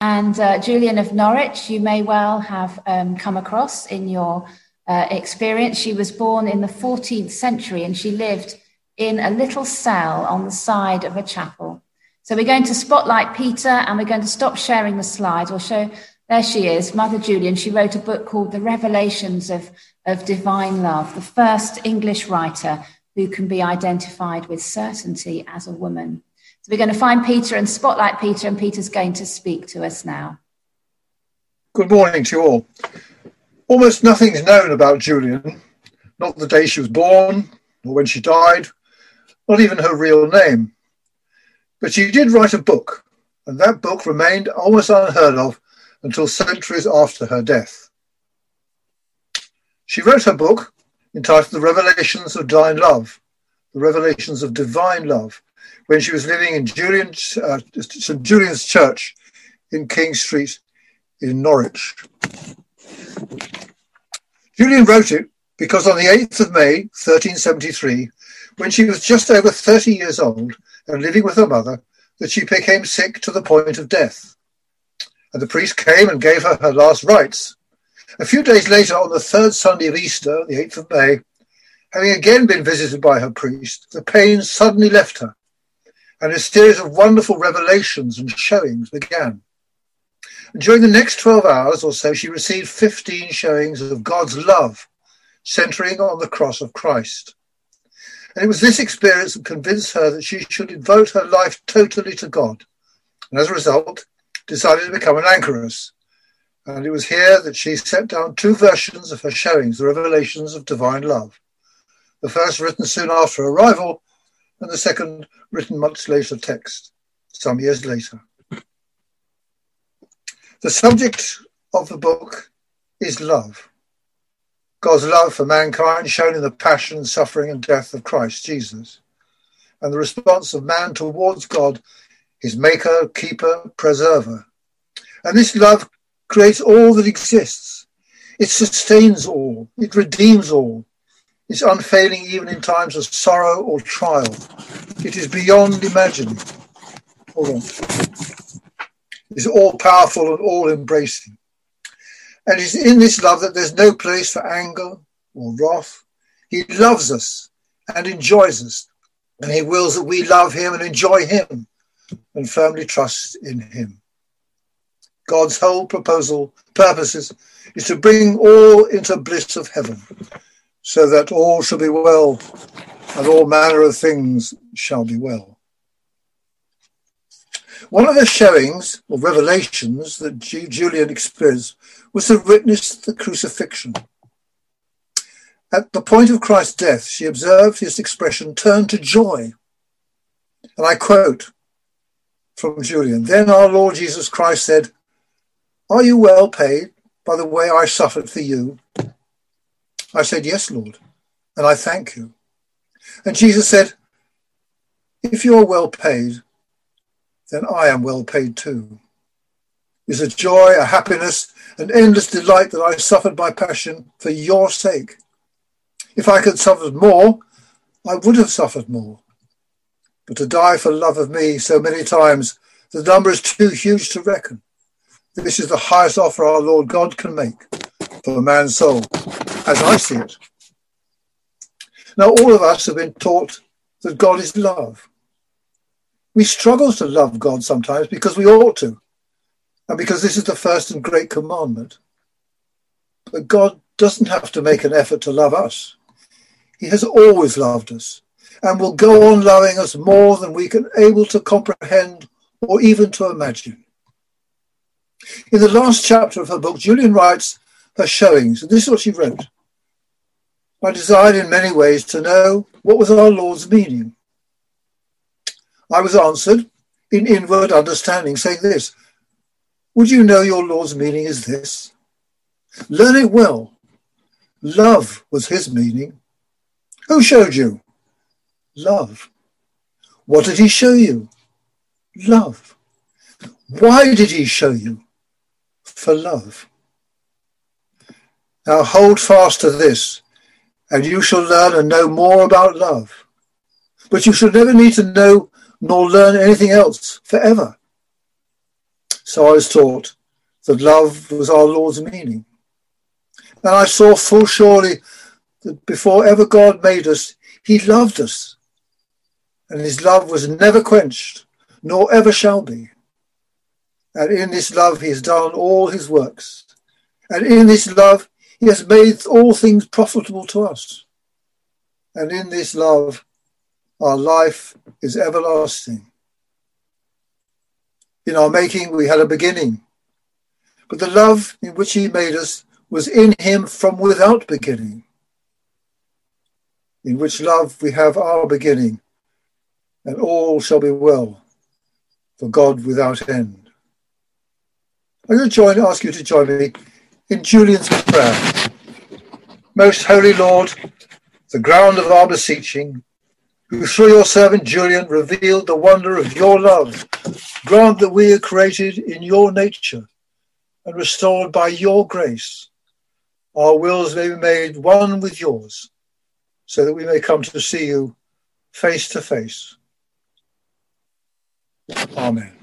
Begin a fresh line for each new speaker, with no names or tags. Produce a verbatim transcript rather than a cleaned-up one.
And uh, Julian of Norwich, you may well have um, come across in your uh, experience. She was born in the fourteenth century and she lived in a little cell on the side of a chapel. So we're going to spotlight Peter and we're going to stop sharing the slides. We'll show, there she is, Mother Julian. She wrote a book called The Revelations of, of Divine Love, the first English writer who can be identified with certainty as a woman. So we're going to find Peter and spotlight Peter, and Peter's going to speak to us now.
Good morning to you all. Almost nothing is known about Julian, not the day she was born, or when she died, not even her real name. But she did write a book, and that book remained almost unheard of until centuries after her death. She wrote her book entitled The Revelations of Divine Love, The Revelations of Divine Love, when she was living in Julian's, uh, Saint Julian's Church in King Street in Norwich. Julian wrote it because on the eighth of May, thirteen seventy-three, when she was just over thirty years old and living with her mother, that she became sick to the point of death. And the priest came and gave her her last rites. A few days later, on the third Sunday of Easter, the eighth of May, having again been visited by her priest, the pain suddenly left her, and a series of wonderful revelations and showings began. And during the next twelve hours or so, she received fifteen showings of God's love, centering on the cross of Christ. And it was this experience that convinced her that she should devote her life totally to God, and as a result, decided to become an anchoress. And it was here that she set down two versions of her showings, the Revelations of Divine Love. The first written soon after her arrival, and the second written much later text, some years later. The subject of the book is love. God's love for mankind shown in the passion, suffering and death of Christ Jesus, and the response of man towards God, his maker, keeper, preserver. And this love creates all that exists. It sustains all. It redeems all. It's unfailing even in times of sorrow or trial. It is beyond imagining. Hold on. It's all-powerful and all-embracing. And it's in this love that there's no place for anger or wrath. He loves us and enjoys us, and he wills that we love him and enjoy him and firmly trust in him. God's whole proposal, purposes, is to bring all into bliss of heaven, so that all shall be well, and all manner of things shall be well. One of the showings, or revelations, that Julian experienced was to witness the crucifixion. At the point of Christ's death, she observed his expression turn to joy. And I quote from Julian, "Then our Lord Jesus Christ said, 'Are you well paid by the way I suffered for you?' I said, 'Yes, Lord, and I thank you.' And Jesus said, 'If you are well paid, then I am well paid too. It's a joy, a happiness, an endless delight that I suffered my passion for your sake. If I could suffer more, I would have suffered more. But to die for love of me so many times, the number is too huge to reckon. This is the highest offer our Lord God can make for a man's soul, as I see it.'" Now, all of us have been taught that God is love. We struggle to love God sometimes because we ought to, and because this is the first and great commandment. But God doesn't have to make an effort to love us. He has always loved us and will go on loving us more than we can able to comprehend or even to imagine. In the last chapter of her book, Julian writes her showings, and this is what she wrote. "I desired in many ways to know what was our Lord's meaning. I was answered in inward understanding, saying this, 'Would you know your Lord's meaning is this? Learn it well. Love was his meaning. Who showed you? Love. What did he show you? Love. Why did he show you? For love. Now hold fast to this, and you shall learn and know more about love. But you shall never need to know nor learn anything else forever. So I was taught that love was our Lord's meaning. And I saw full surely that before ever God made us, he loved us. And his love was never quenched, nor ever shall be. And in this love he has done all his works. And in this love he has made all things profitable to us. And in this love our life is everlasting. In our making we had a beginning, but the love in which he made us was in him from without beginning. In which love we have our beginning, and all shall be well for God without end. I'm going to join, ask you to join me in Julian's prayer. Most holy Lord, the ground of our beseeching, who through your servant Julian revealed the wonder of your love, grant that we are created in your nature and restored by your grace. Our wills may be made one with yours, so that we may come to see you face to face. Amen.